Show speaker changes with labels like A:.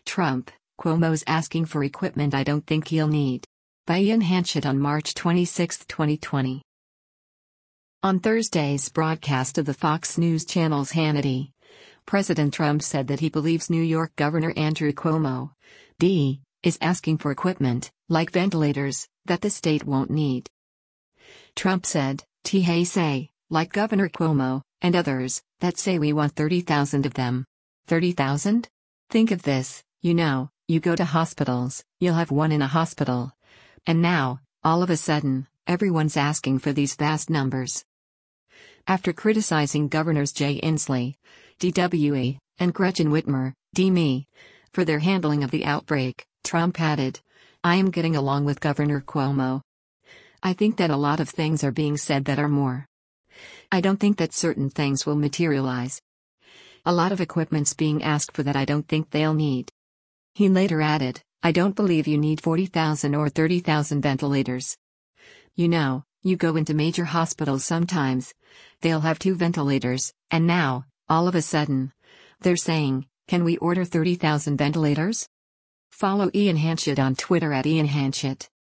A: Trump, Cuomo's asking for equipment I don't think he'll need. By Ian Hanchett on March 26, 2020. On Thursday's broadcast of the Fox News Channel's Hannity, President Trump said that he believes New York Governor Andrew Cuomo, D., is asking for equipment, like ventilators, that the state won't need. Trump said, "They say, like Governor Cuomo, and others, that say we want 30,000 of them. 30,000? Think of this, you go to hospitals, you'll have one in a hospital. And now, all of a sudden, everyone's asking for these vast numbers." After criticizing Governors Jay Inslee, DWE, and Gretchen Whitmer, DME, for their handling of the outbreak, Trump added, "I am getting along with Governor Cuomo. I think that a lot of things are being said that are more. I don't think that certain things will materialize. A lot of equipment's being asked for that I don't think they'll need." He later added, "I don't believe you need 40,000 or 30,000 ventilators. You go into major hospitals sometimes, they'll have 2 ventilators, and now, all of a sudden, they're saying, can we order 30,000 ventilators?" Follow Ian Hanchett on Twitter @IanHanchett.